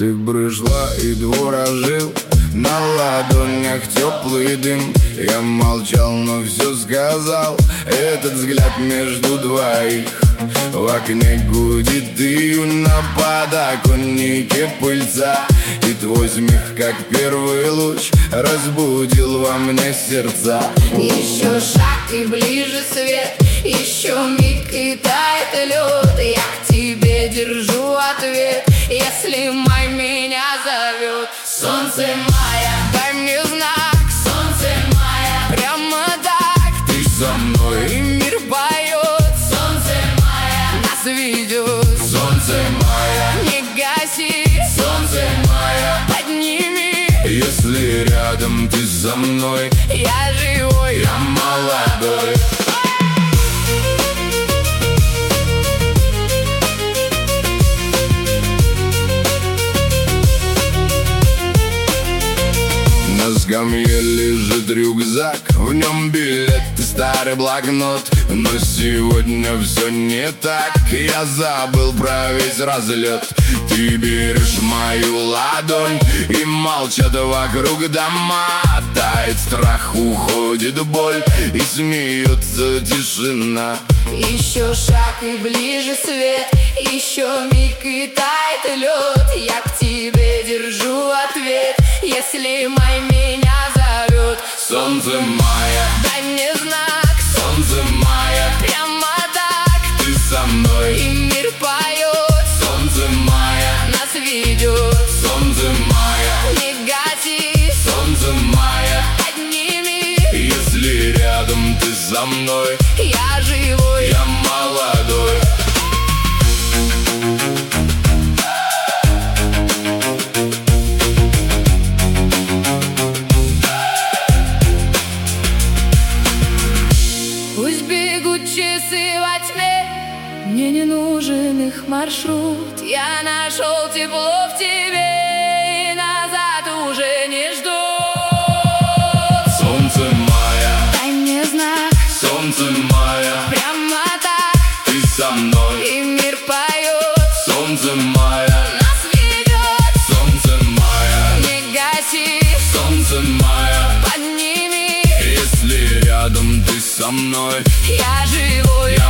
Ты брызжла и двор ожил, на ладонях теплый дым. Я молчал, но все сказал. Этот взгляд между двоих. В окне гудит дым, на подоконнике пыльца. И твой смех, как первый луч, разбудил во мне сердца. Еще шаг и ближе свет, еще миг и тает лед. Я к тебе держу ответ, если май меня зовет. Солнце мая, дай мне знак. Солнце мая, прямо так. Ты со мной, И мир поет. Солнце мая, нас ведет. солнце мая, Не гаси. солнце мая. Подними. Если рядом ты со мной, Я живой, я молодой. На скамье лежит рюкзак, в нем билет и старый блокнот. Но сегодня все не так, я забыл про весь разлет. Ты берешь мою ладонь, и молчат вокруг дома. Тает страх, уходит боль, и смеется тишина. Еще шаг и ближе свет, еще миг и тает лед. Я к тебе держу ответ, если май меня зовет. Солнце мая, Дай мне знак. солнце мая, Прямо так. ты со мной. И мир поет. Солнце мая, Нас ведет. солнце мая, Не гаси. солнце мая. Подними. Если рядом ты со мной, Я живой, я молодой. Пусть бегут часы во тьме, мне не нужен их маршрут. Я нашел тепло в тебе, и назад уже не жду. Солнце мая, Дай мне знак. солнце мая, Прямо так. ты со мной. И мир поет. Солнце мая, Нас ведет. солнце мая, Не гаси. солнце мая. Подними. Если рядом ты со мной, Я живой,